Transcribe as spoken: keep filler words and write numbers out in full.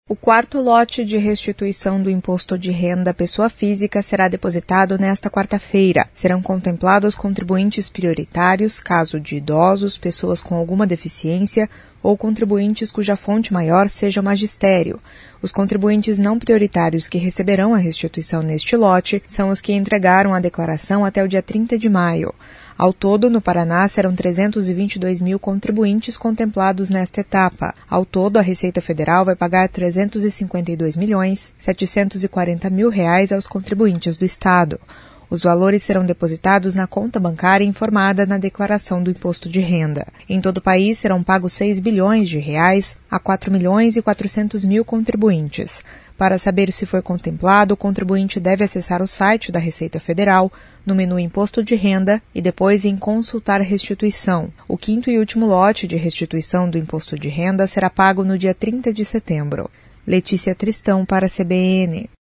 O quarto lote de restituição do imposto de renda à pessoa física será depositado nesta quarta-feira. Serão contemplados contribuintes prioritários, caso de idosos, pessoas com alguma deficiência ou contribuintes cuja fonte maior seja o magistério. Os contribuintes não prioritários que receberão a restituição neste lote são os que entregaram a declaração até o dia trinta de maio. Ao todo, no Paraná, serão trezentos e vinte e dois mil contribuintes contemplados nesta etapa. Ao todo, a Receita Federal vai pagar trezentos e cinquenta e dois milhões, setecentos e quarenta mil reais aos contribuintes do Estado. Os valores serão depositados na conta bancária informada na declaração do imposto de renda. Em todo o país, serão pagos seis bilhões de reais a quatro milhões e quatrocentos mil contribuintes. Para saber se foi contemplado, o contribuinte deve acessar o site da Receita Federal, no menu Imposto de Renda e depois em Consultar Restituição. O quinto e último lote de restituição do Imposto de Renda será pago no dia trinta de setembro. Letícia Tristão para a C B N.